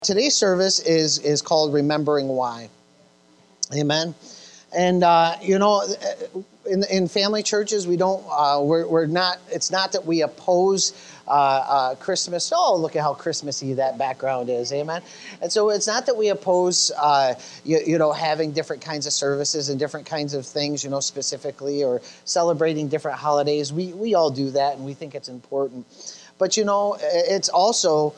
Today's service is called Remembering Why. Amen. And in family churches, we don't we're not. It's not that we oppose Christmas. Oh, look at how Christmassy that background is. Amen. And so it's not that we oppose having different kinds of services and different kinds of things, specifically, or celebrating different holidays. We all do that, and we think it's important. But it's also.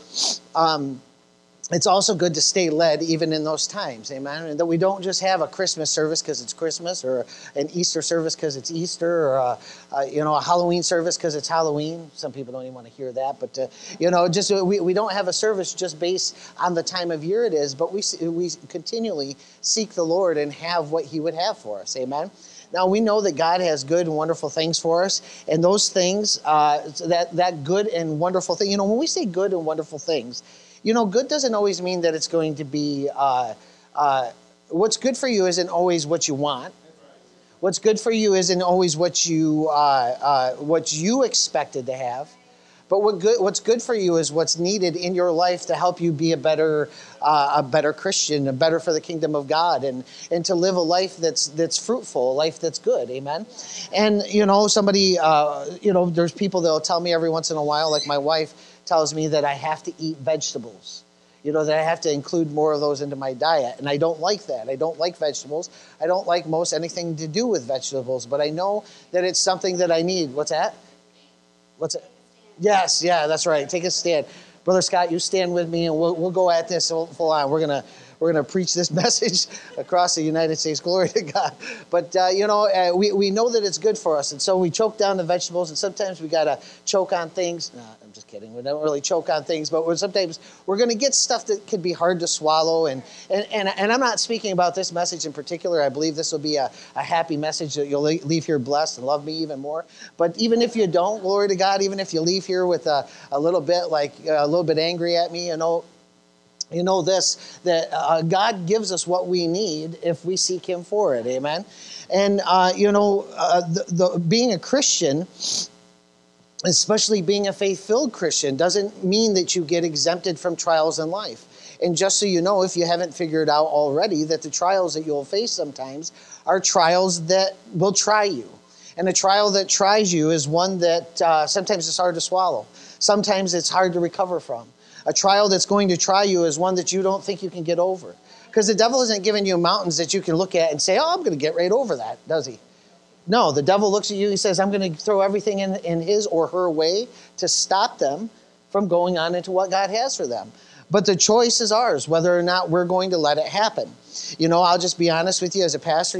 It's also good to stay led even in those times, amen? And that we don't just have a Christmas service because it's Christmas, or an Easter service because it's Easter, or a Halloween service because it's Halloween. Some people don't even want to hear that, but we don't have a service just based on the time of year it is, but we continually seek the Lord and have what He would have for us, amen? Now, we know that God has good and wonderful things for us, and those things, that good and wonderful thing, when we say good and wonderful things, good doesn't always mean that it's going to be, what's good for you isn't always what you want. What's good for you isn't always what you expected to have. But what's good for you is what's needed in your life to help you be a better Christian, better for the kingdom of God, and to live a life that's fruitful, a life that's good. Amen. And somebody, there's people that'll tell me every once in a while, like my wife tells me that I have to eat vegetables. That I have to include more of those into my diet. And I don't like that. I don't like vegetables. I don't like most anything to do with vegetables. But I know that it's something that I need. What's that? What's it? Yes, yeah, that's right. Take a stand. Brother Scott, you stand with me, and we'll go at this full on. We're gonna preach this message across the United States. Glory to God. But we know that it's good for us, and so we choke down the vegetables, and sometimes we gotta choke on things. No, I'm just kidding. We don't really choke on things, but sometimes we're gonna get stuff that can be hard to swallow. And I'm not speaking about this message in particular. I believe this will be a happy message that you'll leave here blessed and love me even more. But even if you don't, glory to God, even if you leave here with a little bit angry at me, that God gives us what we need if we seek Him for it. Amen. And being a Christian, especially being a faith-filled Christian, doesn't mean that you get exempted from trials in life. And just so you know, if you haven't figured out already, that the trials that you'll face sometimes are trials that will try you. And a trial that tries you is one that sometimes it's hard to swallow. Sometimes it's hard to recover from. A trial that's going to try you is one that you don't think you can get over. Because the devil isn't giving you mountains that you can look at and say, oh, I'm going to get right over that, does he? No, the devil looks at you, he says, I'm going to throw everything in his or her way to stop them from going on into what God has for them. But the choice is ours, whether or not we're going to let it happen. I'll just be honest with you as a pastor.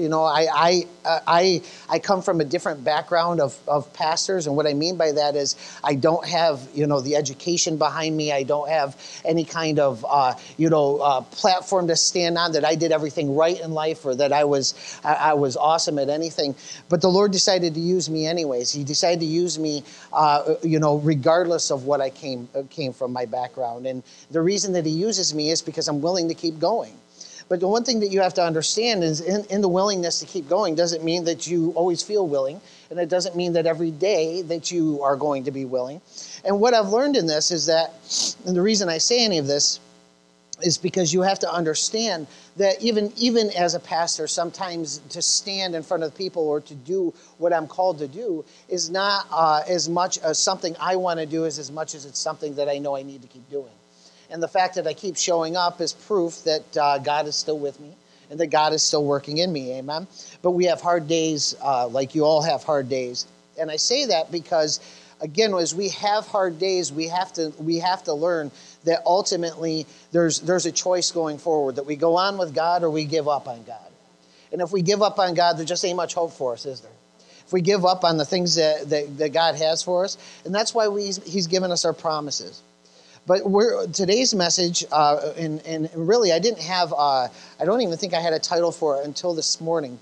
I come from a different background of pastors, and what I mean by that is I don't have the education behind me. I don't have any kind of platform to stand on that I did everything right in life, or that I was awesome at anything. But the Lord decided to use me anyways. He decided to use me regardless of what I came from, my background. And the reason that He uses me is because I'm willing to keep going. But the one thing that you have to understand is in the willingness to keep going doesn't mean that you always feel willing, and it doesn't mean that every day that you are going to be willing. And what I've learned in this is that, and the reason I say any of this is because you have to understand that even as a pastor, sometimes to stand in front of people or to do what I'm called to do is not as much as something I want to do as much as it's something that I know I need to keep doing. And the fact that I keep showing up is proof that God is still with me and that God is still working in me, amen? But we have hard days, like you all have hard days. And I say that because, again, as we have hard days, we have to learn that ultimately there's a choice going forward, that we go on with God or we give up on God. And if we give up on God, there just ain't much hope for us, is there? If we give up on the things that God has for us, and that's why He's given us our promises. But today's message, and really, I didn't have, I don't even think I had a title for it until this morning.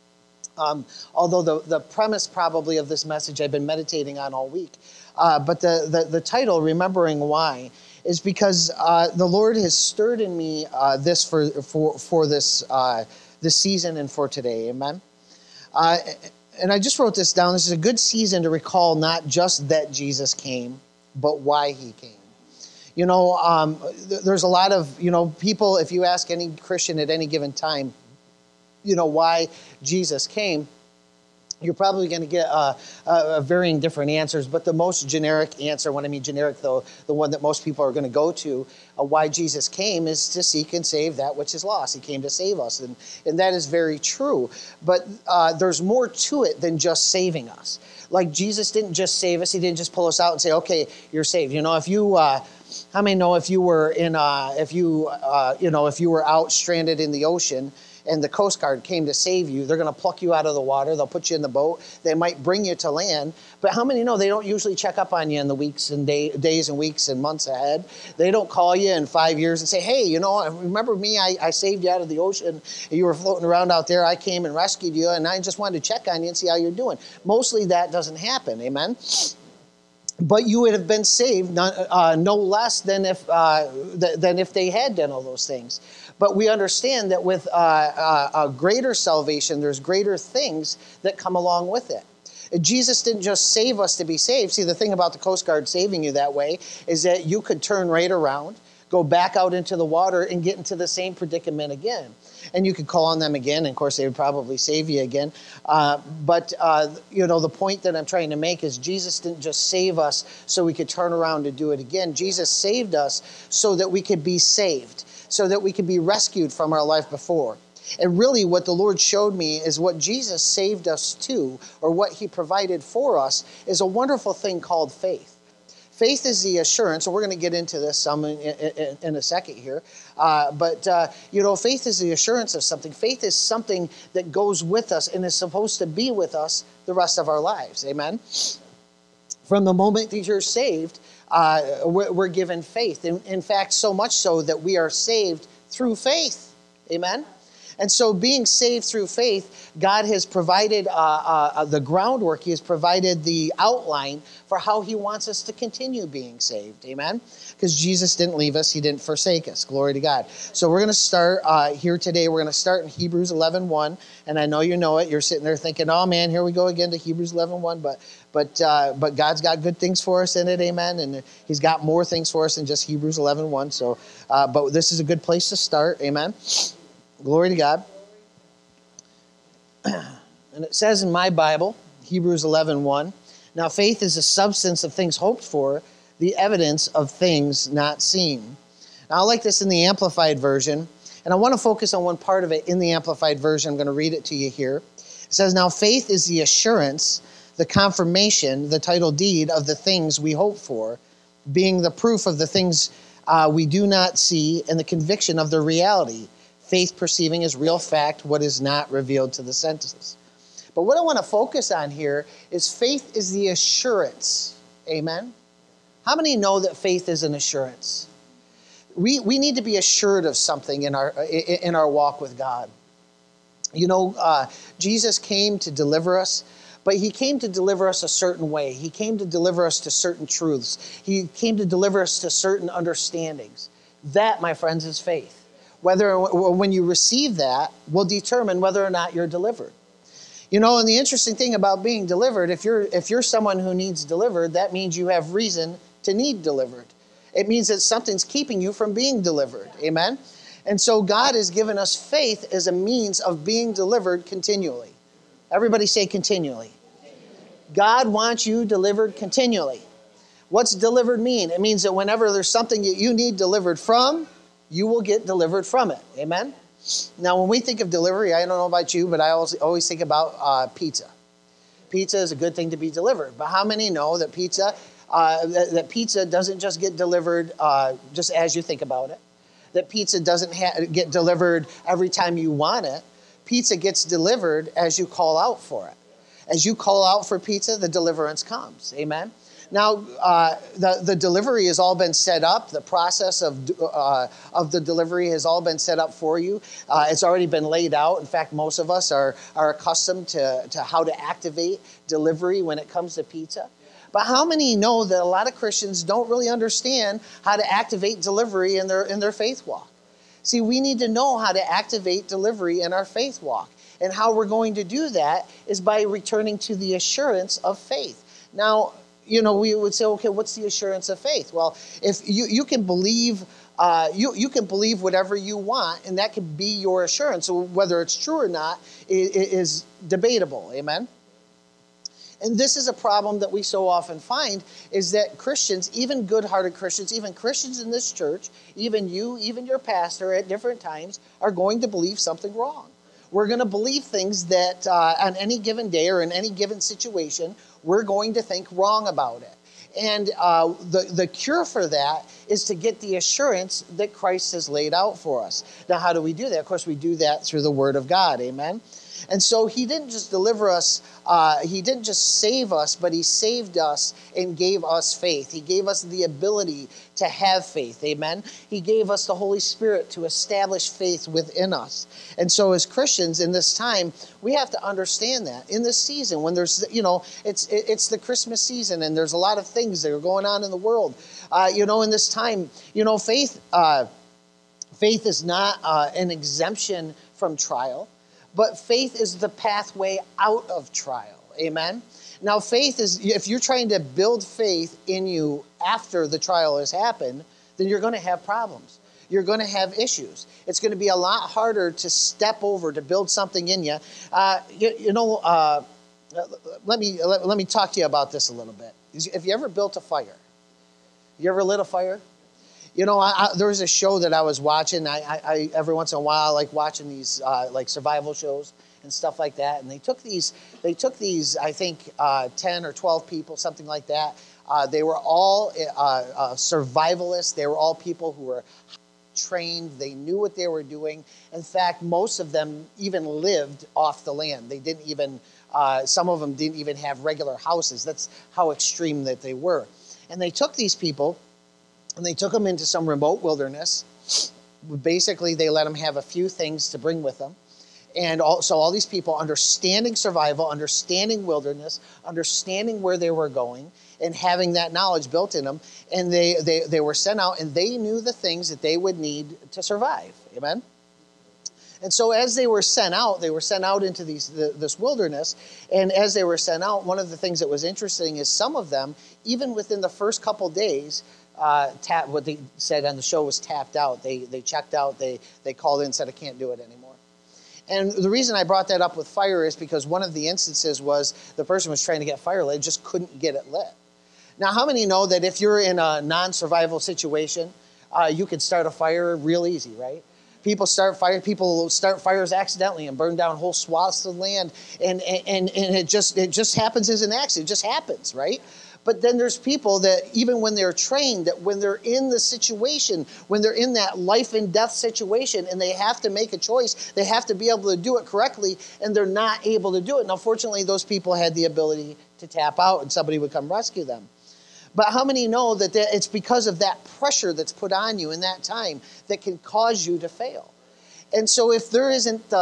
Although the premise probably of this message I've been meditating on all week. But the title, Remembering Why, is because the Lord has stirred in me this for this season and for today. Amen. And I just wrote this down. This is a good season to recall not just that Jesus came, but why He came. There's a lot of, people, if you ask any Christian at any given time, why Jesus came, you're probably going to get varying different answers, but the most generic answer, when I mean generic though, the one that most people are going to go to, why Jesus came is to seek and save that which is lost. He came to save us, and that is very true. But there's more to it than just saving us. Like Jesus didn't just save us. He didn't just pull us out and say, okay, you're saved. If you, how many know if you were if you were out stranded in the ocean, and the Coast Guard came to save you, they're going to pluck you out of the water. They'll put you in the boat. They might bring you to land. But how many know they don't usually check up on you in the weeks and days and weeks and months ahead? They don't call you in 5 years and say, hey, remember me? I saved you out of the ocean. You were floating around out there. I came and rescued you, and I just wanted to check on you and see how you're doing. Mostly that doesn't happen. Amen? But you would have been saved no less than if they had done all those things. But we understand that with a greater salvation, there's greater things that come along with it. Jesus didn't just save us to be saved. See, the thing about the Coast Guard saving you that way is that you could turn right around, go back out into the water, and get into the same predicament again. And you could call on them again, and of course they would probably save you again. But the point that I'm trying to make is Jesus didn't just save us so we could turn around and do it again. Jesus saved us so that we could be saved, so that we could be rescued from our life before. And really what the Lord showed me is what Jesus saved us to, or what he provided for us, is a wonderful thing called faith. Faith is the assurance, and we're going to get into this some in a second here. But faith is the assurance of something. Faith is something that goes with us and is supposed to be with us the rest of our lives. Amen? From the moment that you're saved, we're given faith. In fact, so much so that we are saved through faith. Amen? And so being saved through faith, God has provided the groundwork. He has provided the outline for how he wants us to continue being saved. Amen? Because Jesus didn't leave us. He didn't forsake us. Glory to God. So we're going to start here today. We're going to start in Hebrews 11:1. And I know you know it. You're sitting there thinking, oh, man, here we go again to Hebrews 11:1. But God's got good things for us in it. Amen? And he's got more things for us than just Hebrews 11:1. So, but this is a good place to start. Amen? Glory to God. And it says in my Bible, Hebrews 11:1, now faith is the substance of things hoped for, the evidence of things not seen. Now I like this in the Amplified Version, and I want to focus on one part of it in the Amplified Version. I'm going to read it to you here. It says, now faith is the assurance, the confirmation, the title deed of the things we hope for, being the proof of the things we do not see and the conviction of their reality. Faith perceiving as real fact what is not revealed to the senses. But what I want to focus on here is faith is the assurance. Amen? How many know that faith is an assurance? We need to be assured of something in our walk with God. Jesus came to deliver us, but he came to deliver us a certain way. He came to deliver us to certain truths. He came to deliver us to certain understandings. That, my friends, is faith. When you receive that will determine whether or not you're delivered. And the interesting thing about being delivered, if you're someone who needs delivered, that means you have reason to need delivered. It means that something's keeping you from being delivered. Amen? And so God has given us faith as a means of being delivered continually. Everybody say continually. God wants you delivered continually. What's delivered mean? It means that whenever there's something that you need delivered from, you will get delivered from it. Amen? Now, when we think of delivery, I don't know about you, but I always think about pizza. Pizza is a good thing to be delivered. But how many know that pizza doesn't just get delivered just as you think about it? That pizza doesn't get delivered every time you want it. Pizza gets delivered as you call out for it. As you call out for pizza, the deliverance comes. Amen? Now, the delivery has all been set up. The process of the delivery has all been set up for you. It's already been laid out. In fact, most of us are accustomed to how to activate delivery when it comes to pizza. But how many know that a lot of Christians don't really understand how to activate delivery in their faith walk? See, we need to know how to activate delivery in our faith walk. And how we're going to do that is by returning to the assurance of faith. Now, we would say, okay, what's the assurance of faith? Well, if you can believe, you can believe whatever you want, and that can be your assurance. So whether it's true or not is debatable. Amen. And this is a problem that we so often find, is that Christians, even good-hearted Christians, even Christians in this church, even you, even your pastor at different times, are going to believe something wrong. We're going to believe things that on any given day or in any given situation, we're going to think wrong about it. And the cure for that is to get the assurance that Christ has laid out for us. Now, how do we do that? Of course, we do that through the Word of God. Amen. And so he didn't just deliver us, he didn't just save us, but he saved us and gave us faith. He gave us the ability to have faith, amen? He gave us the Holy Spirit to establish faith within us. And so as Christians in this time, we have to understand that. In this season, when there's, it's the Christmas season and there's a lot of things that are going on in the world. In this time, faith is not an exemption from trial. But faith is the pathway out of trial. Amen? Now, faith is, if you're trying to build faith in you after the trial has happened, then you're going to have problems. You're going to have issues. It's going to be a lot harder to step over, to build something in you. Let me talk to you about this a little bit. Have you ever built a fire? You ever lit a fire? There was a show that I was watching. I every once in a while I like watching these like survival shows and stuff like that. And they took these, I think 10 or 12 people, something like that. They were all survivalists. They were all people who were trained. They knew what they were doing. In fact, most of them even lived off the land. They didn't even, some of them didn't even have regular houses. That's how extreme that they were. And they took these people, and they took them into some remote wilderness. Basically, they let them have a few things to bring with them. And so all these people, understanding survival, understanding wilderness, understanding where they were going, and having that knowledge built in them. And they were sent out, and they knew the things that they would need to survive. Amen? And so as they were sent out into this wilderness. And as they were sent out, one of the things that was interesting is some of them, even within the first couple days, what they said on the show was tapped out. They checked out. They called in and said, I can't do it anymore. And the reason I brought that up with fire is because one of the instances was the person was trying to get fire lit, just couldn't get it lit. Now, how many know that if you're in a non-survival situation, you can start a fire real easy, right? People start fires accidentally and burn down whole swaths of land, and it just happens as an accident. It just happens, right? But then there's people that even when they're trained, that when they're in the situation, when they're in that life and death situation and they have to make a choice, they have to be able to do it correctly, and they're not able to do it. Now, fortunately, those people had the ability to tap out and somebody would come rescue them. But how many know that it's because of that pressure that's put on you in that time that can cause you to fail? And so if there isn't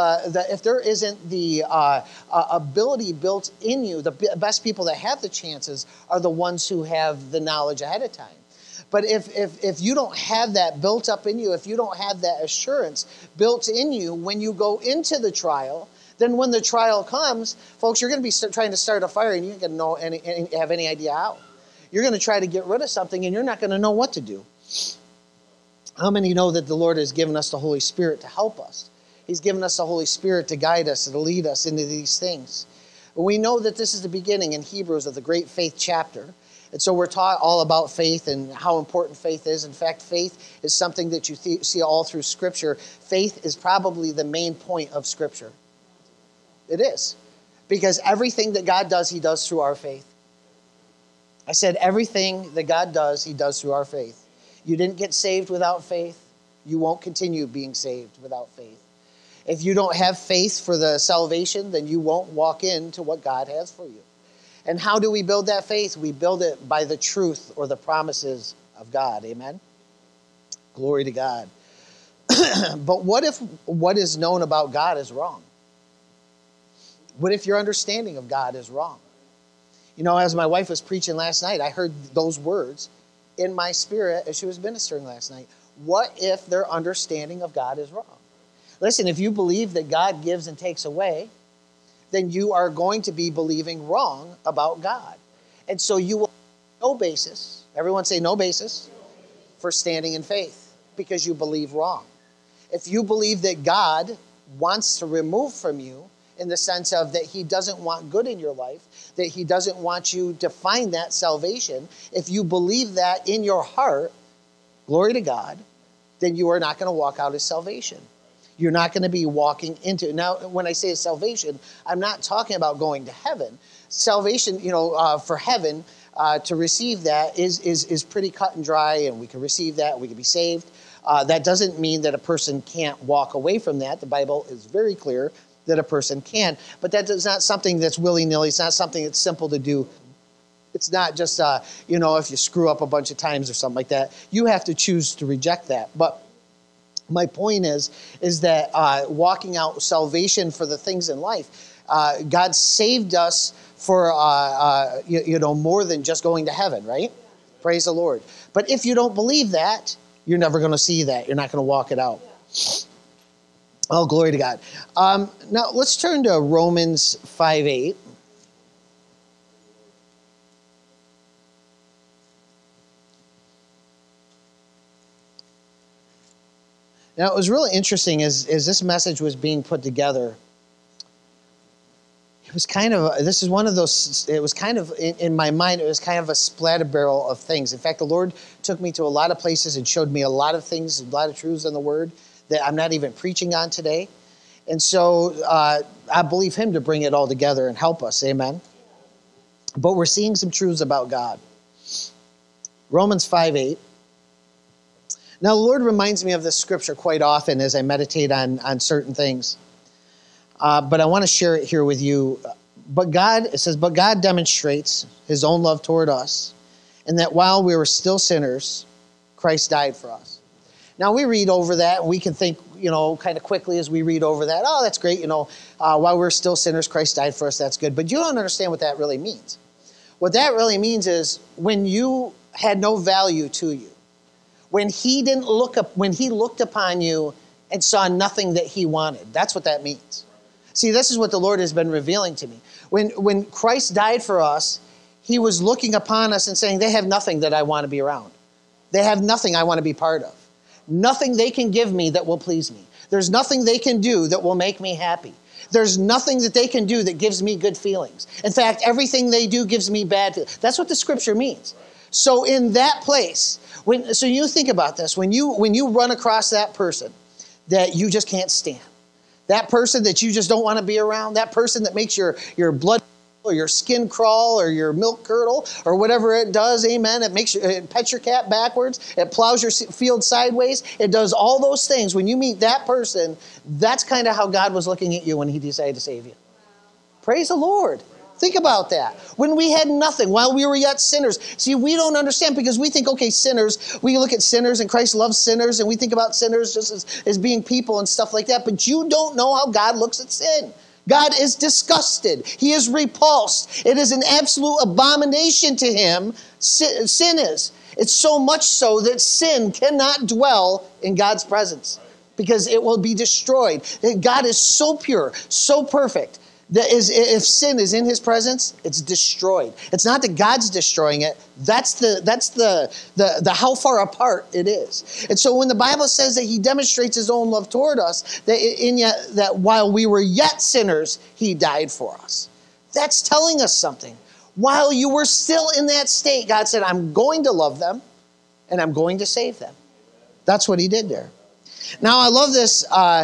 the ability built in you, the best people that have the chances are the ones who have the knowledge ahead of time. But if you don't have that built up in you, if you don't have that assurance built in you when you go into the trial, then when the trial comes, folks, you're going to be trying to start a fire and you ain't going to have any idea how. You're going to try to get rid of something and you're not going to know what to do. How many know that the Lord has given us the Holy Spirit to help us? He's given us the Holy Spirit to guide us and to lead us into these things. But we know that this is the beginning in Hebrews of the great faith chapter. And so we're taught all about faith and how important faith is. In fact, faith is something that you see all through Scripture. Faith is probably the main point of Scripture. It is. Because everything that God does, He does through our faith. I said everything that God does, He does through our faith. You didn't get saved without faith. You won't continue being saved without faith. If you don't have faith for the salvation, then you won't walk into what God has for you. And how do we build that faith? We build it by the truth or the promises of God. Amen? Glory to God. But what if what is known about God is wrong? What if your understanding of God is wrong? You know, as my wife was preaching last night, I heard those words in my spirit as she was ministering last night. What if their understanding of God is wrong? Listen, if you believe that God gives and takes away, then you are going to be believing wrong about God. And so you will No basis. Everyone say no basis for standing in faith because you believe wrong. If you believe that God wants to remove from you in the sense of that he doesn't want good in your life, that he doesn't want you to find that salvation, if you believe that in your heart, glory to God, then you are not going to walk out his salvation. You're not going to be walking into. Now, when I say salvation, I'm not talking about going to heaven. Salvation, for heaven, to receive that is pretty cut and dry, and we can receive that, we can be saved. That doesn't mean that a person can't walk away from that. The Bible is very clear that a person can, but that is not something that's willy-nilly. It's not something that's simple to do. It's not just, if you screw up a bunch of times or something like that, you have to choose to reject that. But my point is that walking out salvation for the things in life, God saved us for, more than just going to heaven, right? Praise the Lord. But if you don't believe that, you're never going to see that. You're not going to walk it out. Oh, glory to God. Now, let's turn to Romans 5:8. Now, it was really interesting as this message was being put together. It was kind of, in my mind, it was kind of a splatter barrel of things. In fact, the Lord took me to a lot of places and showed me a lot of things, a lot of truths in the Word that I'm not even preaching on today. And so I believe him to bring it all together and help us. Amen. But we're seeing some truths about God. Romans 5:8. Now, the Lord reminds me of this scripture quite often as I meditate on certain things. But I want to share it here with you. It says, but God demonstrates his own love toward us, and that while we were still sinners, Christ died for us. Now, we read over that, and we can think, kind of quickly as we read over that, oh, that's great, while we're still sinners, Christ died for us, that's good. But you don't understand what that really means. What that really means is when you had no value to you, when he looked upon you and saw nothing that he wanted. That's what that means. See, this is what the Lord has been revealing to me. When Christ died for us, he was looking upon us and saying, they have nothing that I want to be around. They have nothing I want to be part of. Nothing they can give me that will please me. There's nothing they can do that will make me happy. There's nothing that they can do that gives me good feelings. In fact, everything they do gives me bad feelings. That's what the scripture means. So in that place, so you think about this, when you run across that person that you just can't stand, that person that you just don't want to be around, that person that makes your blood or your skin crawl or your milk curdle or whatever it does, amen, it pets your cat backwards, it plows your field sideways, it does all those things. When you meet that person, that's kind of how God was looking at you when he decided to save you. Praise the Lord. Think about that. When we had nothing, while we were yet sinners. See, we don't understand because we think, okay, sinners, we look at sinners and Christ loves sinners and we think about sinners just as being people and stuff like that. But you don't know how God looks at sin. God is disgusted. He is repulsed. It is an absolute abomination to him. Sin is. It's so much so that sin cannot dwell in God's presence because it will be destroyed. God is so pure, so perfect. If sin is in his presence, it's destroyed. It's not that God's destroying it. That's the how far apart it is. And so when the Bible says that he demonstrates his own love toward us, that while we were yet sinners, he died for us. That's telling us something. While you were still in that state, God said, I'm going to love them and I'm going to save them. That's what he did there. Now, I love this.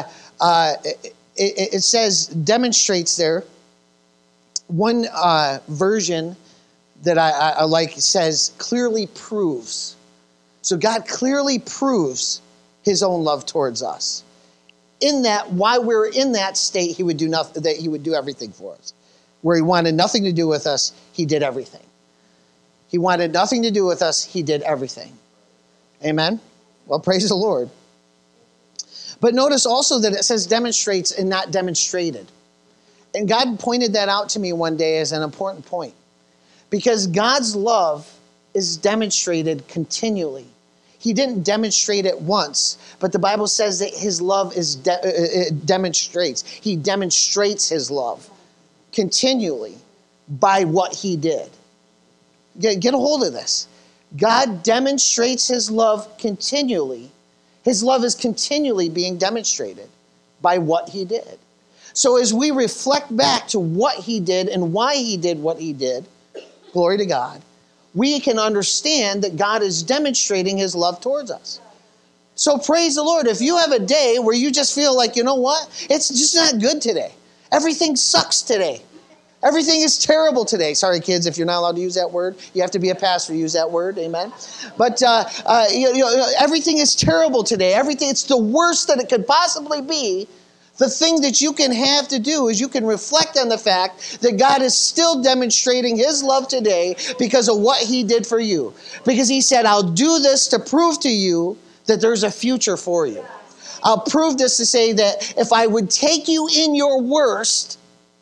It says, demonstrates there. One version that I like says, clearly proves. So God clearly proves his own love towards us. In that, while we're in that state, he would do nothing, that he would do everything for us. Where he wanted nothing to do with us, he did everything. He wanted nothing to do with us, he did everything. Amen? Well, praise the Lord. But notice also that it says demonstrates and not demonstrated. And God pointed that out to me one day as an important point. Because God's love is demonstrated continually. He didn't demonstrate it once, but the Bible says that his love it demonstrates. He demonstrates his love continually by what he did. Get a hold of this. God demonstrates his love continually. His love is continually being demonstrated by what he did. So as we reflect back to what he did and why he did what he did, glory to God, we can understand that God is demonstrating his love towards us. So praise the Lord. If you have a day where you just feel like, you know what? It's just not good today. Everything sucks today. Everything is terrible today. Sorry, kids, if you're not allowed to use that word. You have to be a pastor to use that word. Amen. But everything is terrible today. Everything, it's the worst that it could possibly be. The thing that you can have to do is you can reflect on the fact that God is still demonstrating his love today because of what he did for you. Because he said, I'll do this to prove to you that there's a future for you. I'll prove this to say that if I would take you in your worst,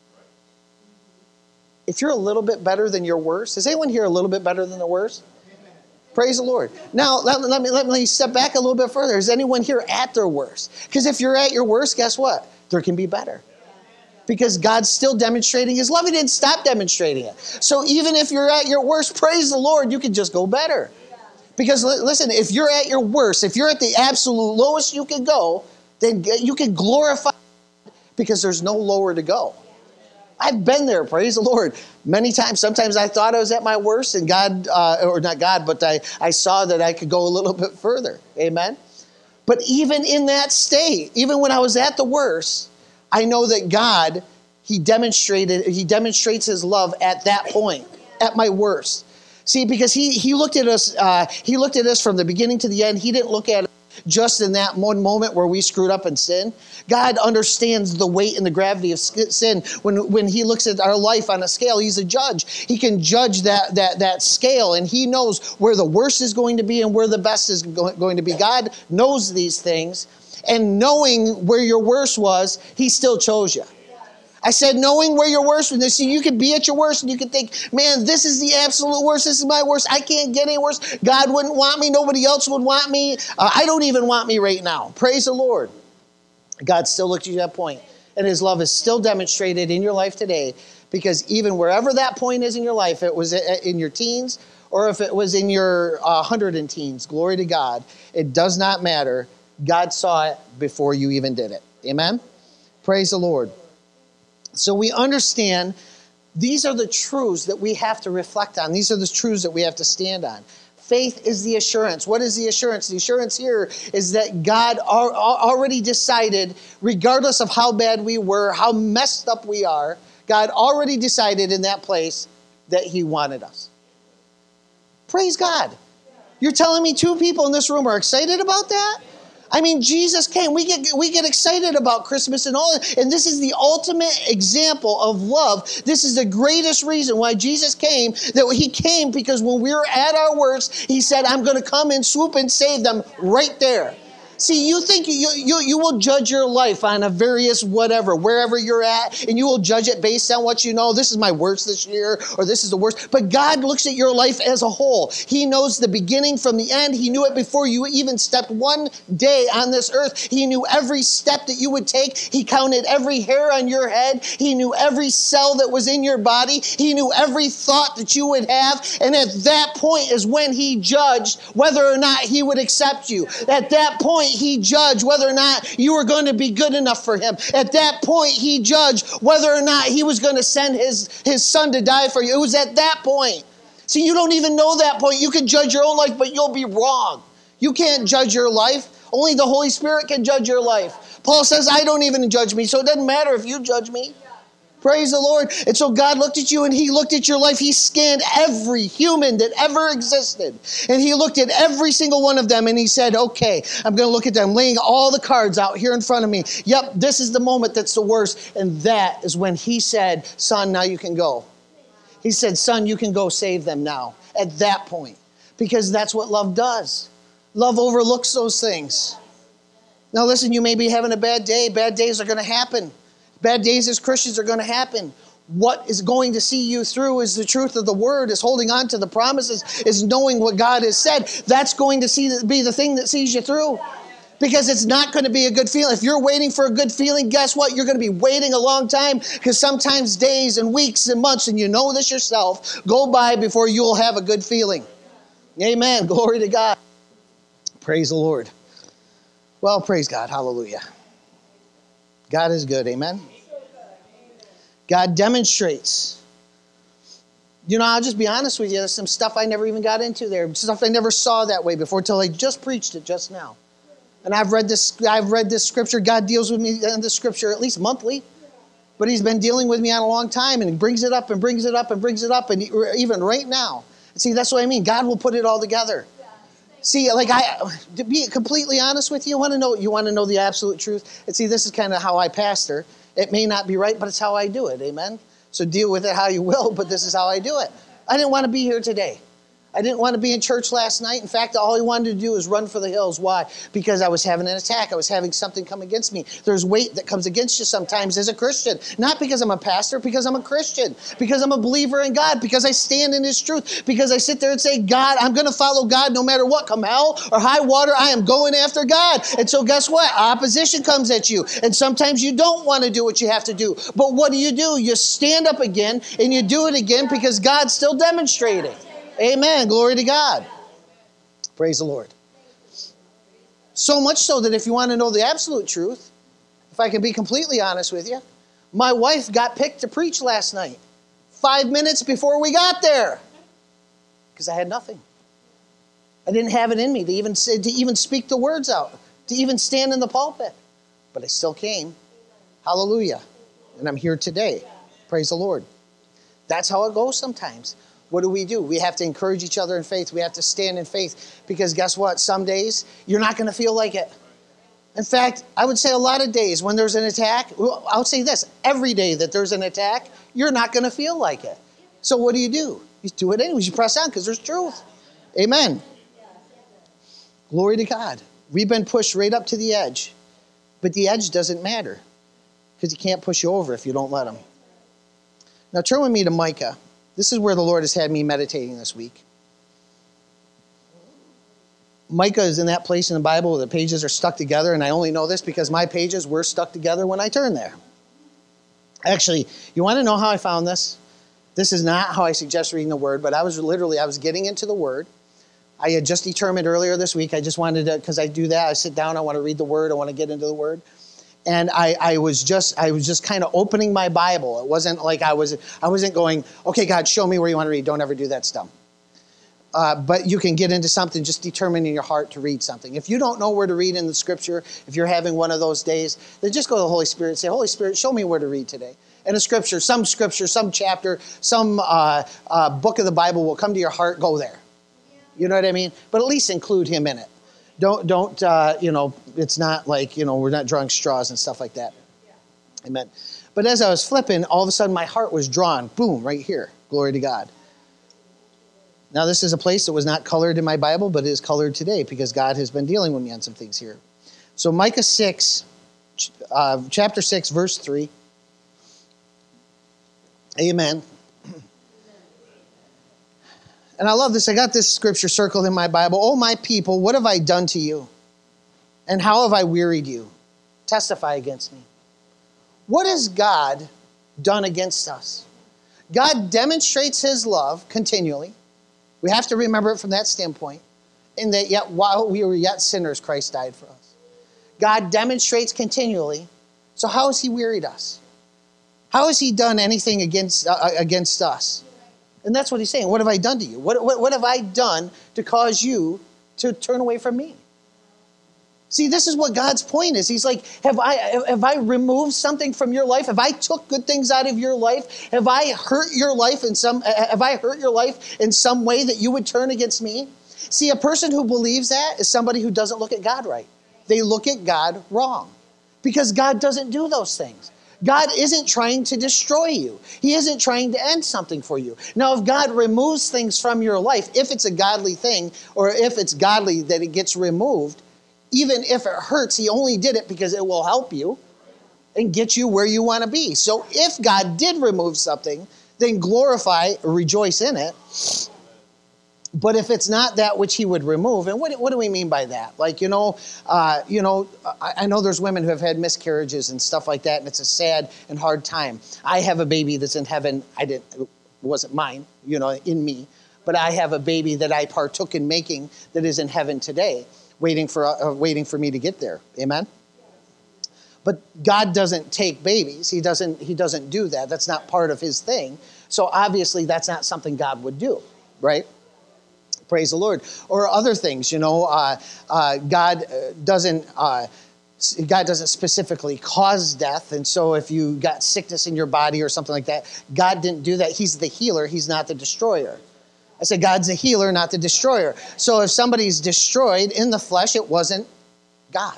if you're a little bit better than your worst, is anyone here a little bit better than the worst? Praise the Lord. Now, let me step back a little bit further. Is anyone here at their worst? Because if you're at your worst, guess what? There can be better. Because God's still demonstrating his love. He didn't stop demonstrating it. So even if you're at your worst, praise the Lord, you can just go better. Because listen, if you're at your worst, if you're at the absolute lowest you can go, then you can glorify because there's no lower to go. I've been there, praise the Lord. Many times, sometimes I thought I was at my worst and God, or not God, but I saw that I could go a little bit further. Amen? But even in that state, even when I was at the worst, I know that God, he demonstrates his love at that point, at my worst. See, because he looked at us from the beginning to the end. He didn't look at it just in that one moment where we screwed up and sinned. God understands the weight and the gravity of sin. When he looks at our life on a scale, he's a judge. He can judge that scale, and he knows where the worst is going to be and where the best is going to be. God knows these things, and knowing where your worst was, he still chose you. I said, knowing where your worst was. See, you could be at your worst and you could think, man, this is the absolute worst. This is my worst. I can't get any worse. God wouldn't want me. Nobody else would want me. I don't even want me right now. Praise the Lord. God still looked at you at that point, and his love is still demonstrated in your life today, because even wherever that point is in your life, it was in your teens or if it was in your 100 and teens, glory to God, it does not matter. God saw it before you even did it. Amen? Praise the Lord. So we understand these are the truths that we have to reflect on. These are the truths that we have to stand on. Faith is the assurance. What is the assurance? The assurance here is that God already decided, regardless of how bad we were, how messed up we are, God already decided in that place that he wanted us. Praise God. You're telling me 2 people in this room are excited about that? I mean, Jesus came. We get excited about Christmas and all, and this is the ultimate example of love. This is the greatest reason why Jesus came, that he came because when we were at our worst, he said, I'm going to come and swoop and save them right there. See, you think you will judge your life on a various whatever, wherever you're at, and you will judge it based on what you know. This is my worst this year, or this is the worst. But God looks at your life as a whole. He knows the beginning from the end. He knew it before you even stepped one day on this earth. He knew every step that you would take. He counted every hair on your head. He knew every cell that was in your body. He knew every thought that you would have. And at that point is when he judged whether or not he would accept you. At that point, he judged whether or not you were going to be good enough for him. At that point, he judged whether or not he was going to send his son to die for you. It was at that point. See, you don't even know that point. You can judge your own life, but you'll be wrong. You can't judge your life. Only the Holy Spirit can judge your life. Paul says, I don't even judge me, so it doesn't matter if you judge me. Praise the Lord. And so God looked at you and he looked at your life. He scanned every human that ever existed. And he looked at every single one of them and he said, okay, I'm going to look at them, laying all the cards out here in front of me. Yep, this is the moment that's the worst. And that is when he said, son, now you can go. He said, son, you can go save them now. At that point. Because that's what love does. Love overlooks those things. Now listen, you may be having a bad day. Bad days are going to happen. Bad days as Christians are going to happen. What is going to see you through is the truth of the word, is holding on to the promises, is knowing what God has said. That's going to be the thing that sees you through. Because it's not going to be a good feeling. If you're waiting for a good feeling, guess what? You're going to be waiting a long time, because sometimes days and weeks and months, and you know this yourself, go by before you'll have a good feeling. Amen. Glory to God. Praise the Lord. Well, praise God. Hallelujah. God is good. Amen. God demonstrates. You know, I'll just be honest with you. There's some stuff I never even got into there. Stuff I never saw that way before until I just preached it just now. And I've read this scripture. God deals with me in this scripture at least monthly. But he's been dealing with me on a long time, and he brings it up and brings it up and brings it up, and even right now. See, that's what I mean. God will put it all together. See, like to be completely honest with you, you want to know the absolute truth. And see, this is kind of how I pastor. It may not be right, but it's how I do it. Amen. So deal with it how you will, but this is how I do it. I didn't want to be here today. I didn't want to be in church last night. In fact, all I wanted to do was run for the hills. Why? Because I was having an attack. I was having something come against me. There's weight that comes against you sometimes as a Christian. Not because I'm a pastor, because I'm a Christian. Because I'm a believer in God. Because I stand in his truth. Because I sit there and say, God, I'm going to follow God no matter what. Come hell or high water, I am going after God. And so guess what? Opposition comes at you. And sometimes you don't want to do what you have to do. But what do? You stand up again and you do it again because God's still demonstrating. Amen. Glory to God. Praise the Lord. So much so that if you want to know the absolute truth, if I can be completely honest with you, my wife got picked to preach last night, 5 minutes before we got there, because I had nothing. I didn't have it in me to even speak the words out, to even stand in the pulpit. But I still came. Hallelujah. And I'm here today. Praise the Lord. That's how it goes sometimes. What do? We have to encourage each other in faith. We have to stand in faith. Because guess what? Some days, you're not going to feel like it. In fact, I would say a lot of days when there's an attack, I would say this, every day that there's an attack, you're not going to feel like it. So what do? You do it anyways. You press on because there's truth. Amen. Glory to God. We've been pushed right up to the edge. But the edge doesn't matter because he can't push you over if you don't let him. Now turn with me to Micah. This is where the Lord has had me meditating this week. Micah is in that place in the Bible where the pages are stuck together, and I only know this because my pages were stuck together when I turned there. Actually, you want to know how I found this? This is not how I suggest reading the Word, but I was getting into the Word. I had just determined earlier this week, I just wanted to, because I do that, I sit down, I want to read the Word, I want to get into the Word. And I was just kind of opening my Bible. It wasn't like I wasn't going, okay, God, show me where you want to read. Don't ever do that stuff. But you can get into something, just determine in your heart to read something. If you don't know where to read in the scripture, if you're having one of those days, then just go to the Holy Spirit and say, Holy Spirit, show me where to read today. And a scripture, some chapter, some book of the Bible will come to your heart, go there. You know what I mean? But at least include him in it. Don't it's not like, we're not drawing straws and stuff like that. Amen. But as I was flipping, all of a sudden my heart was drawn, boom, right here. Glory to God. Now this is a place that was not colored in my Bible, but it is colored today because God has been dealing with me on some things here. So Micah 6, chapter 6, verse 3. Amen. And I love this. I got this scripture circled in my Bible. Oh, my people, what have I done to you? And how have I wearied you? Testify against me. What has God done against us? God demonstrates his love continually. We have to remember it from that standpoint. In that yet while we were yet sinners, Christ died for us. God demonstrates continually. So how has he wearied us? How has he done anything against us? And that's what he's saying. What have I done to you? What have I done to cause you to turn away from me? See, this is what God's point is. He's like, have I removed something from your life? Have I took good things out of your life? Have I hurt your life in some way that you would turn against me? See, a person who believes that is somebody who doesn't look at God right. They look at God wrong because God doesn't do those things. God isn't trying to destroy you. He isn't trying to end something for you. Now, if God removes things from your life, if it's a godly thing, or if it's godly that it gets removed, even if it hurts, he only did it because it will help you and get you where you want to be. So if God did remove something, then glorify, rejoice in it. But if it's not that which he would remove, and what do we mean by that? Like, I know there's women who have had miscarriages and stuff like that, and it's a sad and hard time. I have a baby that's in heaven. It wasn't mine, in me. But I have a baby that I partook in making that is in heaven today, waiting for me to get there. Amen? But God doesn't take babies. He doesn't do that. That's not part of his thing. So obviously that's not something God would do, right? Praise the Lord. Or other things, God doesn't specifically cause death. And so if you got sickness in your body or something like that, God didn't do that. He's the healer. He's not the destroyer. I said God's the healer, not the destroyer. So if somebody's destroyed in the flesh, it wasn't God.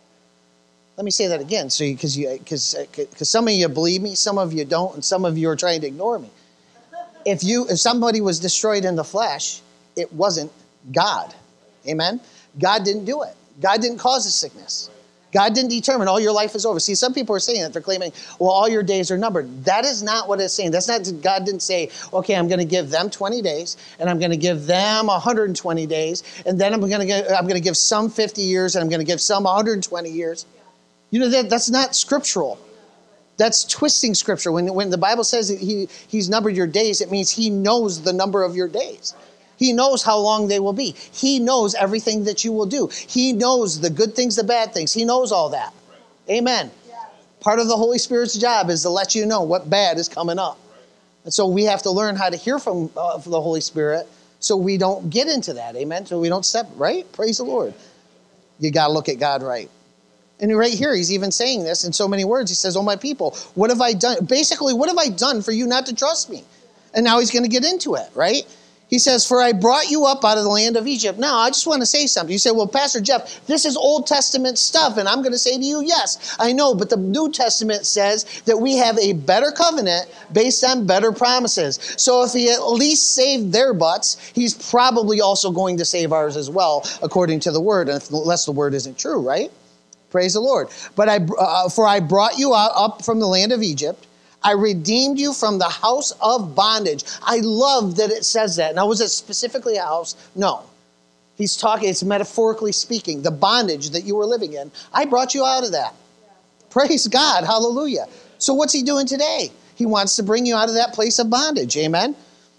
Let me say that again, because some of you believe me, some of you don't, and some of you are trying to ignore me. If somebody was destroyed in the flesh, it wasn't God. Amen? God didn't do it. God didn't cause the sickness. God didn't determine all your life is over. See, some people are saying that. They're claiming, well, all your days are numbered. That is not what it's saying. That's not, God didn't say, okay, I'm going to give them 20 days, and I'm going to give them 120 days, and then I'm going to give some 50 years, and I'm going to give some 120 years. That's not scriptural. That's twisting scripture. When the Bible says that he's numbered your days, it means he knows the number of your days. He knows how long they will be. He knows everything that you will do. He knows the good things, the bad things. He knows all that. Amen. Part of the Holy Spirit's job is to let you know what bad is coming up. And so we have to learn how to hear from the Holy Spirit so we don't get into that. Amen. So we don't step, right? Praise the Lord. You got to look at God right. And right here, he's even saying this in so many words. He says, oh, my people, what have I done? Basically, what have I done for you not to trust me? And now he's going to get into it, right? He says, for I brought you up out of the land of Egypt. Now, I just want to say something. You say, well, Pastor Jeff, this is Old Testament stuff. And I'm going to say to you, yes, I know. But the New Testament says that we have a better covenant based on better promises. So if he at least saved their butts, he's probably also going to save ours as well, according to the word, unless the word isn't true, right? Praise the Lord. But I brought you up from the land of Egypt. I redeemed you from the house of bondage. I love that it says that. Now, was it specifically a house? No. He's talking, it's metaphorically speaking, the bondage that you were living in. I brought you out of that. Yeah. Praise God. Hallelujah. So what's he doing today? He wants to bring you out of that place of bondage. Amen.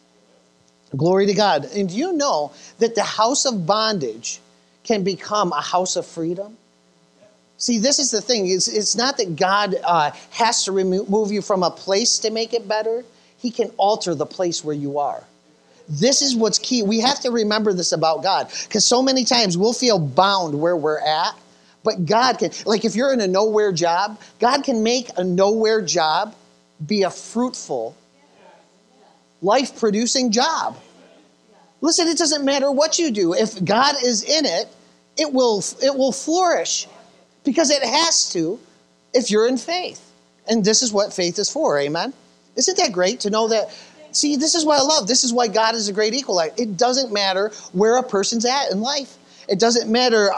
Glory to God. And do you know that the house of bondage can become a house of freedom? See, this is the thing. It's not that God has to remove you from a place to make it better. He can alter the place where you are. This is what's key. We have to remember this about God, because so many times we'll feel bound where we're at, but God can, like if you're in a nowhere job, God can make a nowhere job be a fruitful, life-producing job. Listen, it doesn't matter what you do. If God is in it, it will flourish. Because it has to if you're in faith. And this is what faith is for, amen? Isn't that great to know that? See, this is what I love. This is why God is a great equalizer. It doesn't matter where a person's at in life. It doesn't matter,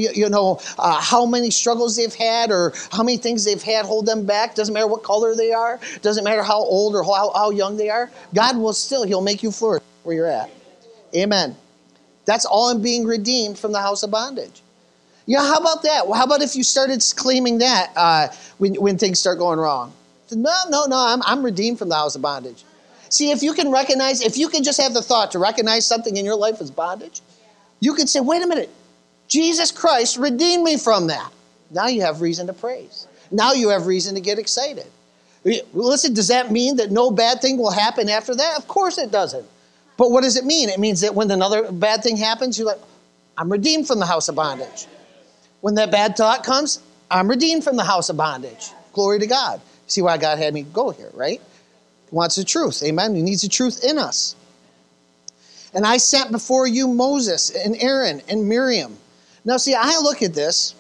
how many struggles they've had or how many things they've had hold them back. Doesn't matter what color they are. Doesn't matter how old or how young they are. God will he'll make you flourish where you're at. Amen. That's all in being redeemed from the house of bondage. Yeah, how about that? Well, how about if you started claiming that when things start going wrong? No, I'm redeemed from the house of bondage. See, if you can just have the thought to recognize something in your life as bondage, you can say, wait a minute, Jesus Christ redeemed me from that. Now you have reason to praise. Now you have reason to get excited. Listen, does that mean that no bad thing will happen after that? Of course it doesn't. But what does it mean? It means that when another bad thing happens, you're like, I'm redeemed from the house of bondage. When that bad thought comes, I'm redeemed from the house of bondage. Glory to God. See why God had me go here, right? He wants the truth. Amen. He needs the truth in us. And I sent before you Moses and Aaron and Miriam. Now, see, I look at this.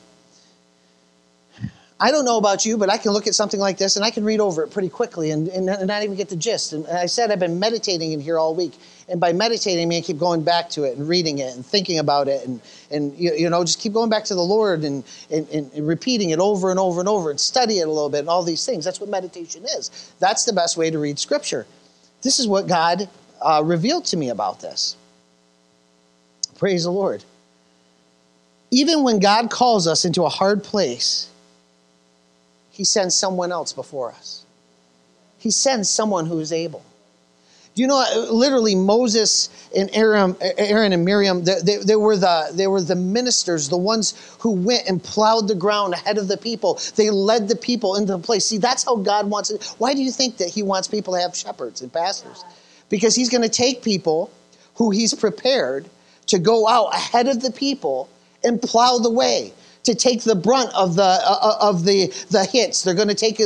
I don't know about you, but I can look at something like this and I can read over it pretty quickly and not even get the gist. And I said I've been meditating in here all week. And by meditating, I mean I keep going back to it and reading it and thinking about it and just keep going back to the Lord and repeating it over and over and over and study it a little bit and all these things. That's what meditation is. That's the best way to read Scripture. This is what God revealed to me about this. Praise the Lord. Even when God calls us into a hard place, he sends someone else before us. He sends someone who is able. Do you know, literally Moses and Aaron and Miriam, they were the ministers, the ones who went and plowed the ground ahead of the people. They led the people into the place. See, that's how God wants it. Why do you think that he wants people to have shepherds and pastors? Because he's going to take people who he's prepared to go out ahead of the people and plow the way, to take the brunt of the hits. They're going to take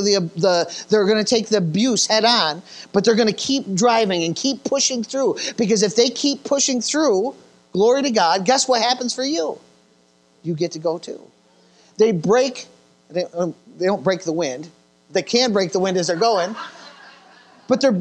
the abuse head on, but they're going to keep driving and keep pushing through. Because if they keep pushing through, glory to God, guess what happens for you? You get to go too. They don't break the wind. They can break the wind as they're going, but they're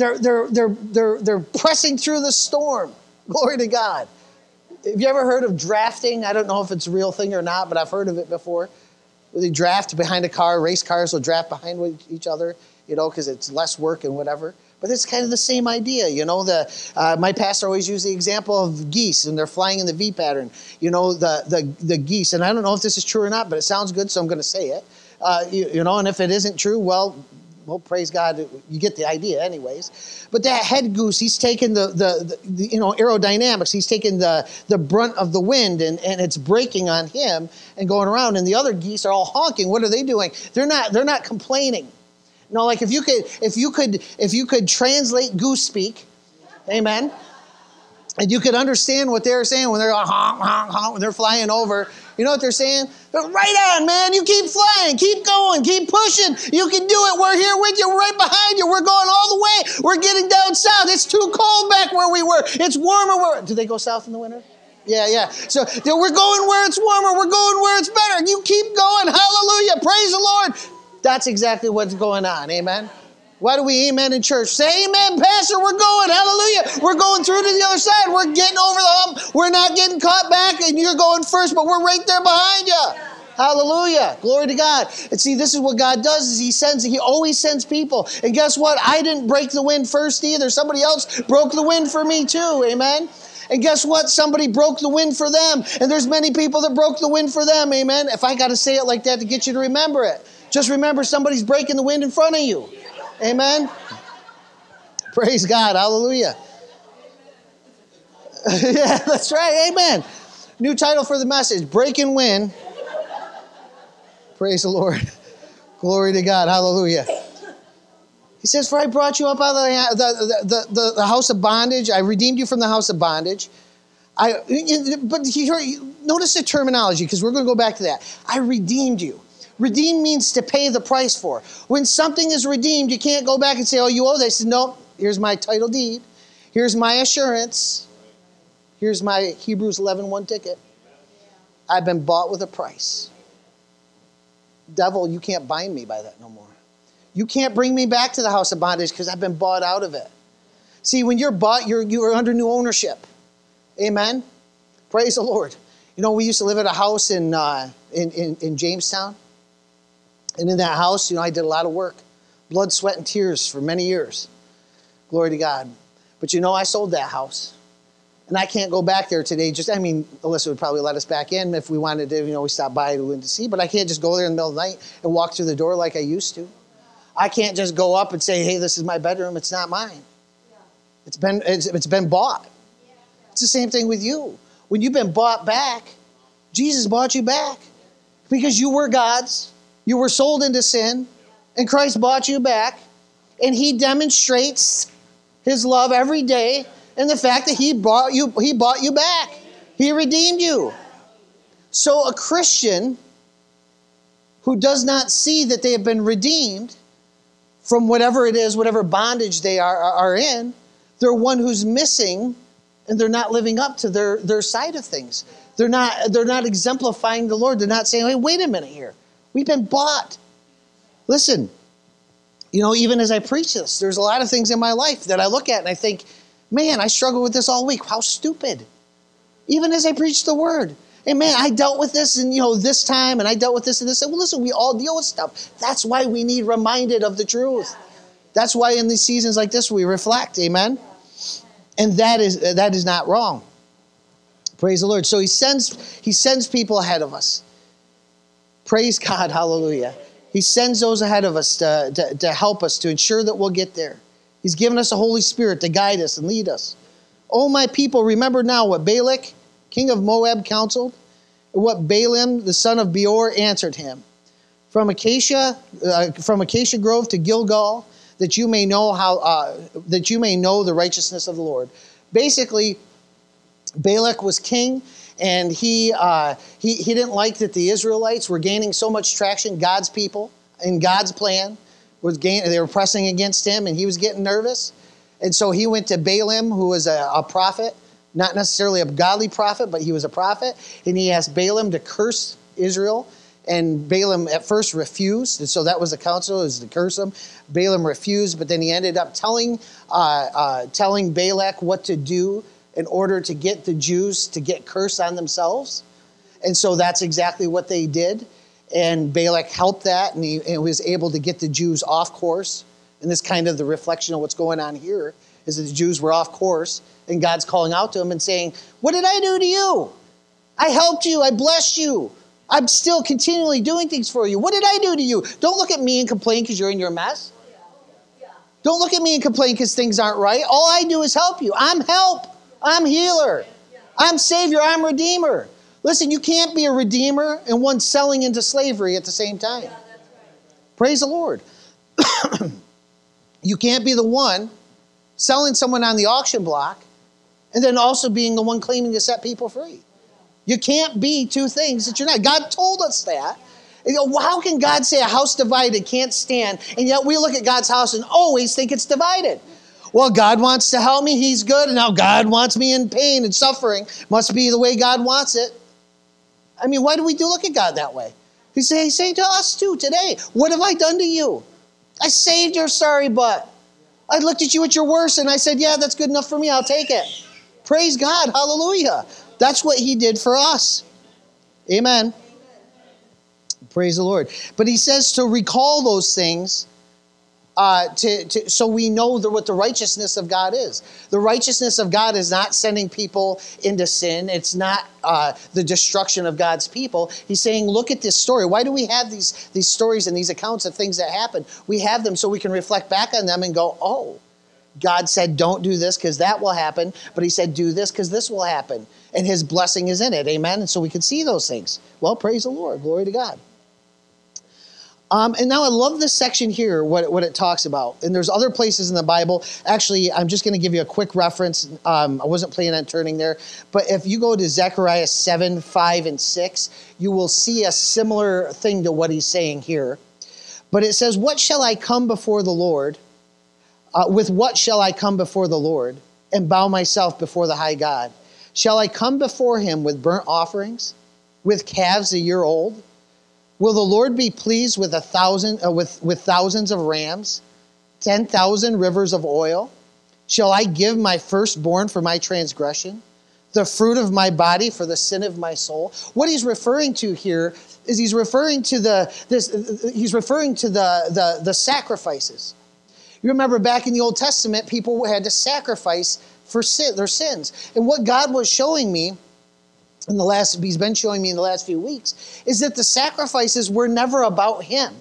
pressing through the storm. Glory to God. Have you ever heard of drafting? I don't know if it's a real thing or not, but I've heard of it before. They draft behind a car. Race cars will draft behind each other, because it's less work and whatever. But it's kind of the same idea. My pastor always used the example of geese, and they're flying in the V pattern. The geese. And I don't know if this is true or not, but it sounds good, so I'm going to say it. And if it isn't true, well, praise God, you get the idea anyways. But that head goose, he's taking the aerodynamics. He's taking the brunt of the wind, and it's breaking on him and going around. And the other geese are all honking. What are they doing? They're not complaining. No, like if you could translate goose speak, amen, and you could understand what they're saying when they're honk, honk, honk, when they're flying over. You know what they're saying? Right on, man. You keep flying. Keep going. Keep pushing. You can do it. We're here with you. We're right behind you. We're going all the way. We're getting down south. It's too cold back where we were. It's warmer. Do they go south in the winter? Yeah. So we're going where it's warmer. We're going where it's better. You keep going. Hallelujah. Praise the Lord. That's exactly what's going on. Amen. Why do we amen in church? Say amen, Pastor, we're going. Hallelujah. We're going through to the other side. We're getting over the hump. We're not getting caught back, and you're going first, but we're right there behind you. Hallelujah. Glory to God. And see, this is what God does, is he always sends people. And guess what? I didn't break the wind first either. Somebody else broke the wind for me too. Amen. And guess what? Somebody broke the wind for them. And there's many people that broke the wind for them. Amen. If I got to say it like that to get you to remember it, just remember somebody's breaking the wind in front of you. Amen. Praise God. Hallelujah. Yeah, that's right. Amen. New title for the message, Breaking Wind. Praise the Lord. Glory to God. Hallelujah. He says, for I brought you up out of the house of bondage. I redeemed you from the house of bondage. But notice the terminology, because we're going to go back to that. I redeemed you. Redeem means to pay the price for. When something is redeemed, you can't go back and say, oh, you owe this. No, here's my title deed. Here's my assurance. Here's my Hebrews 11:1 ticket. I've been bought with a price. Devil, you can't bind me by that no more. You can't bring me back to the house of bondage because I've been bought out of it. See, when you're bought, you're under new ownership. Amen? Praise the Lord. We used to live at a house in Jamestown. And in that house, I did a lot of work. Blood, sweat, and tears for many years. Glory to God. But I sold that house. And I can't go back there today. Alyssa would probably let us back in if we wanted to, we stopped by to see. But I can't just go there in the middle of the night and walk through the door like I used to. I can't just go up and say, hey, this is my bedroom. It's not mine. It's been bought. It's the same thing with you. When you've been bought back, Jesus bought you back. Because you were God's. You were sold into sin, and Christ bought you back, and he demonstrates his love every day in the fact that he bought you back. He redeemed you. So a Christian who does not see that they have been redeemed from whatever it is, whatever bondage they are in, they're one who's missing, and they're not living up to their side of things. They're not exemplifying the Lord. They're not saying, hey, wait a minute here. We've been bought. Listen, even as I preach this, there's a lot of things in my life that I look at and I think, man, I struggle with this all week. How stupid. Even as I preach the word. And man, I dealt with this and this time, and I dealt with this and this. Well, listen, we all deal with stuff. That's why we need reminded of the truth. That's why in these seasons like this we reflect. Amen. And that is not wrong. Praise the Lord. So he sends people ahead of us. Praise God. Hallelujah. He sends those ahead of us to help us, to ensure that we'll get there. He's given us the Holy Spirit to guide us and lead us. Oh, my people, remember now what Balak, king of Moab, counseled, and what Balaam, the son of Beor, answered him. From Acacia Grove to Gilgal, that you may know the righteousness of the Lord. Basically, Balak was king, and he didn't like that the Israelites were gaining so much traction. God's people in God's plan they were pressing against him, and he was getting nervous. And so he went to Balaam, who was a prophet, not necessarily a godly prophet, but he was a prophet, and he asked Balaam to curse Israel. And Balaam at first refused, and so that was the counsel, is to curse him. Balaam refused, but then he ended up telling Balak what to do in order to get the Jews to get cursed on themselves. And so that's exactly what they did. And Balak helped that, and he was able to get the Jews off course. And this kind of the reflection of what's going on here is that the Jews were off course, and God's calling out to them and saying, what did I do to you? I helped you. I blessed you. I'm still continually doing things for you. What did I do to you? Don't look at me and complain because you're in your mess. Don't look at me and complain because things aren't right. All I do is help you. I'm help. I'm healer. I'm savior. I'm redeemer. Listen, you can't be a redeemer and one selling into slavery at the same time. Praise the Lord. You can't be the one selling someone on the auction block and then also being the one claiming to set people free. You can't be two things that you're not. God told us that. You know, how can God say a house divided can't stand, and yet we look at God's house and always think it's divided? Well, God wants to help me. He's good. And now God wants me in pain and suffering. Must be the way God wants it. I mean, why do we look at God that way? He's saying to us too today, what have I done to you? I saved your sorry butt. I looked at you at your worst and I said, yeah, that's good enough for me. I'll take it. Praise God. Hallelujah. That's what he did for us. Amen. Praise the Lord. But he says to recall those things so we know what the righteousness of God is. The righteousness of God is not sending people into sin. It's not the destruction of God's people. He's saying, look at this story. Why do we have these stories and these accounts of things that happen? We have them so we can reflect back on them and go, oh, God said don't do this because that will happen. But he said do this because this will happen. And his blessing is in it. Amen. And so we can see those things. Well, praise the Lord. Glory to God. And now I love this section here, what it talks about. And there's other places in the Bible. Actually, I'm just going to give you a quick reference. I wasn't planning on turning there. But if you go to Zechariah 7, 5, and 6, you will see a similar thing to what he's saying here. But it says, what shall I come before the Lord? With what shall I come before the Lord and bow myself before the high God? Shall I come before him with burnt offerings, with calves a year old? Will the Lord be pleased with with thousands of rams, 10,000 rivers of oil? Shall I give my firstborn for my transgression, the fruit of my body for the sin of my soul? What he's referring to here is he's referring to the sacrifices. You remember back in the Old Testament, people had to sacrifice for their sins. And what God was showing me he's been showing me in the last few weeks, is that the sacrifices were never about him.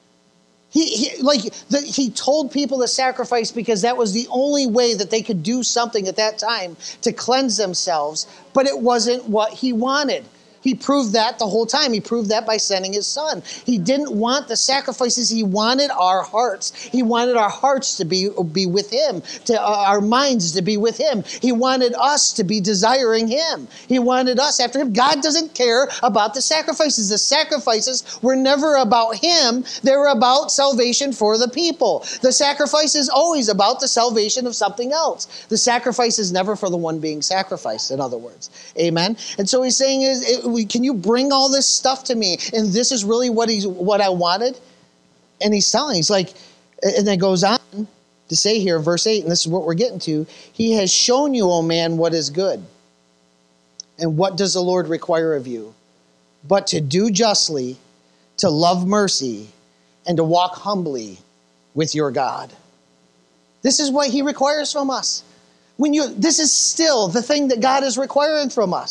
He told people to sacrifice because that was the only way that they could do something at that time to cleanse themselves, but it wasn't what he wanted. He proved that the whole time. He proved that by sending his son. He didn't want the sacrifices. He wanted our hearts. He wanted our hearts to be with him, to our minds to be with him. He wanted us to be desiring him. He wanted us after him. God doesn't care about the sacrifices. The sacrifices were never about him. They were about salvation for the people. The sacrifice is always about the salvation of something else. The sacrifice is never for the one being sacrificed, in other words. Amen? And so he's saying, can you bring all this stuff to me? And this is really what I wanted. And he's telling, he's like, and then goes on to say here, verse 8, and this is what we're getting to. He has shown you, O man, what is good. And what does the Lord require of you? But to do justly, to love mercy, and to walk humbly with your God. This is what he requires from us. This is still the thing that God is requiring from us.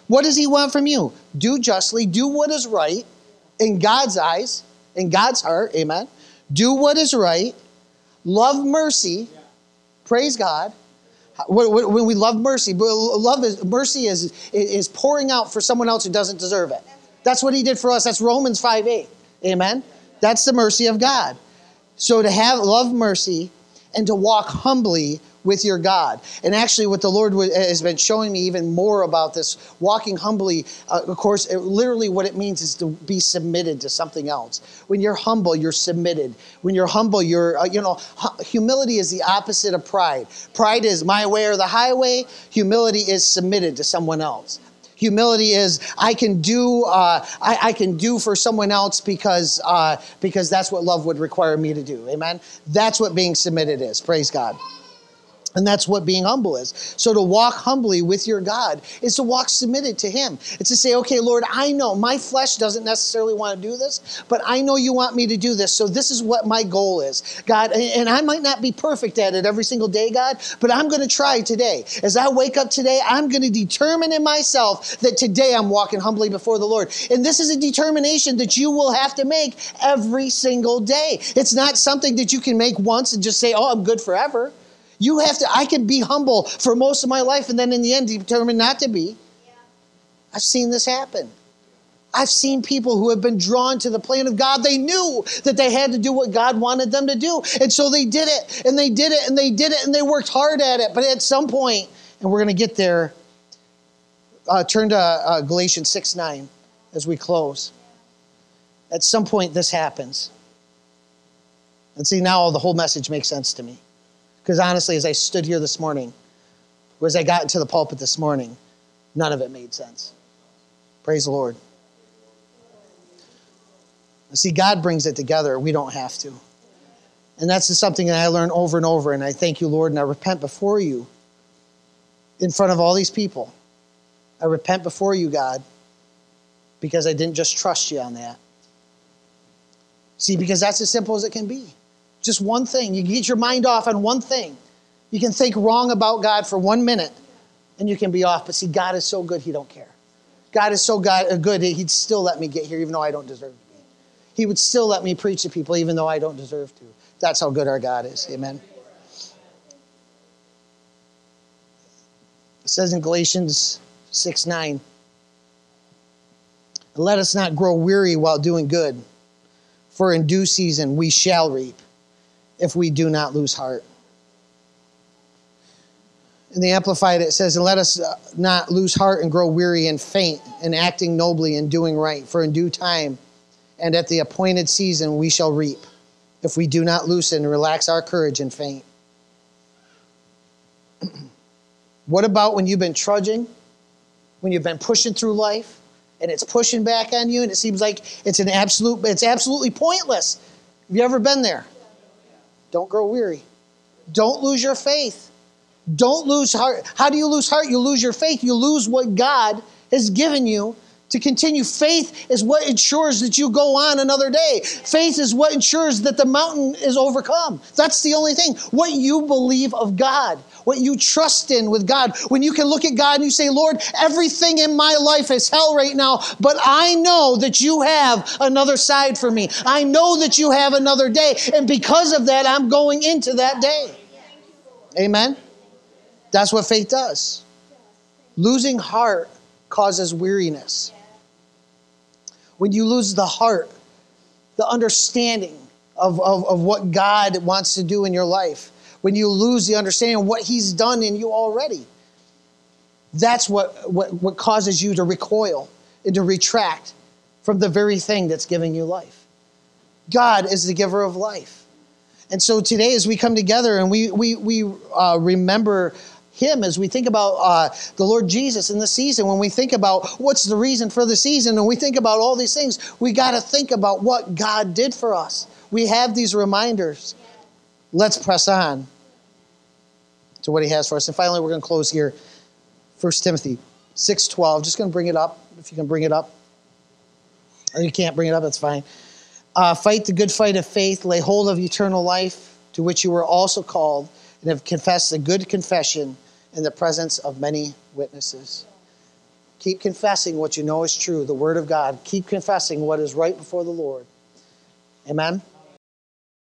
What does he want from you? Do justly, do what is right in God's eyes, in God's heart, amen. Do what is right, love mercy, praise God. When we love mercy, mercy is pouring out for someone else who doesn't deserve it. That's what he did for us. That's Romans 5:8, amen. That's the mercy of God. So to have love mercy and to walk humbly with your God. And actually what the Lord has been showing me even more about this, walking humbly, of course, literally what it means is to be submitted to something else. When you're humble, you're submitted. When you're humble, humility is the opposite of pride. Pride is my way or the highway. Humility is submitted to someone else. Humility is I can do for someone else because that's what love would require me to do. Amen. That's what being submitted is. Praise God. And that's what being humble is. So to walk humbly with your God is to walk submitted to him. It's to say, okay, Lord, I know my flesh doesn't necessarily want to do this, but I know you want me to do this. So this is what my goal is, God. And I might not be perfect at it every single day, God, but I'm going to try today. As I wake up today, I'm going to determine in myself that today I'm walking humbly before the Lord. And this is a determination that you will have to make every single day. It's not something that you can make once and just say, oh, I'm good forever. You have to, I can be humble for most of my life and then in the end determine not to be. Yeah. I've seen this happen. I've seen people who have been drawn to the plan of God. They knew that they had to do what God wanted them to do. And so they did it, and they did it, and they did it, and they worked hard at it. But at some point, and we're going to get there, turn to Galatians 6:9 as we close. At some point, this happens. And see, now the whole message makes sense to me. Because honestly, as I stood here this morning, or as I got into the pulpit this morning, none of it made sense. Praise the Lord. See, God brings it together. We don't have to. And that's just something that I learned over and over. And I thank you, Lord, and I repent before you in front of all these people. I repent before you, God, because I didn't just trust you on that. See, because that's as simple as it can be. Just one thing. You can get your mind off on one thing. You can think wrong about God for 1 minute and you can be off. But see, God is so good, he don't care. God is so good, he'd still let me get here even though I don't deserve to be. He would still let me preach to people even though I don't deserve to. That's how good our God is. Amen. It says in Galatians 6:9, let us not grow weary while doing good, for in due season we shall reap, if we do not lose heart. In the Amplified, it says, and let us not lose heart and grow weary and faint in acting nobly and doing right. For in due time and at the appointed season we shall reap, if we do not loosen and relax our courage and faint. What about when you've been trudging, when you've been pushing through life, and it's pushing back on you, and it seems like it's absolutely pointless? Have you ever been there? Don't grow weary. Don't lose your faith. Don't lose heart. How do you lose heart? You lose your faith. You lose what God has given you to continue. Faith is what ensures that you go on another day. Faith is what ensures that the mountain is overcome. That's the only thing. What you believe of God, what you trust in with God. When you can look at God and you say, Lord, everything in my life is hell right now, but I know that you have another side for me. I know that you have another day. And because of that, I'm going into that day. Amen. That's what faith does. Losing heart causes weariness. When you lose the heart, the understanding of what God wants to do in your life, when you lose the understanding of what he's done in you already, that's what causes you to recoil and to retract from the very thing that's giving you life. God is the giver of life. And so today as we come together and we remember him, as we think about the Lord Jesus in the season, when we think about what's the reason for the season, and we think about all these things, we got to think about what God did for us. We have these reminders. Let's press on to what he has for us. And finally, we're going to close here. 1 Timothy 6:12. Just going to bring it up, if you can bring it up. Or you can't bring it up, that's fine. Fight the good fight of faith. Lay hold of eternal life, to which you were also called, and have confessed a good confession in the presence of many witnesses. Keep confessing what you know is true, the Word of God. Keep confessing what is right before the Lord. Amen?